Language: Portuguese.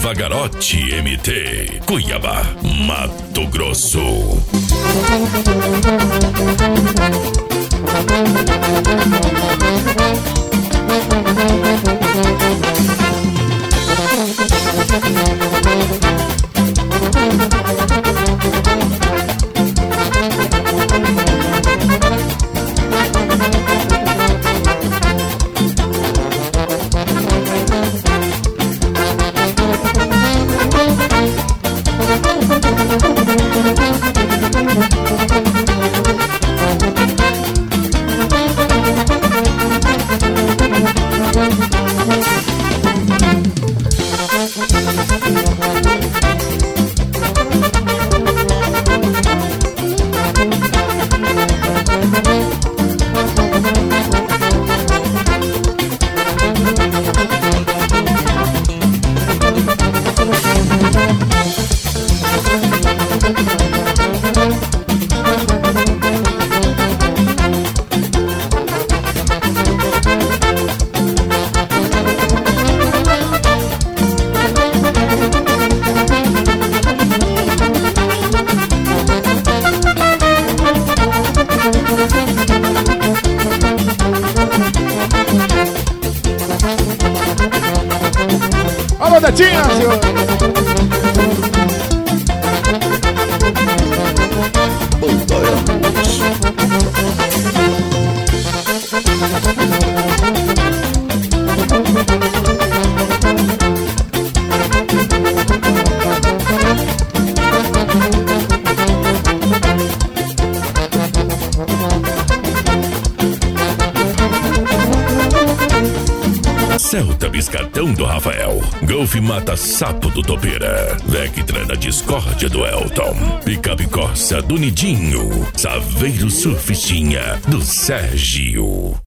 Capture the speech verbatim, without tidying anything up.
Vagarotti M T, Cuiabá, Mato Grosso. Alô, Netinha, senhor. Celta Biscatão do Rafael, Golf Mata Sapo do Topeira, Vectra da Discórdia do Elton, Picape Corsa do Nidinho, Saveiro Surfistinha do Sérgio.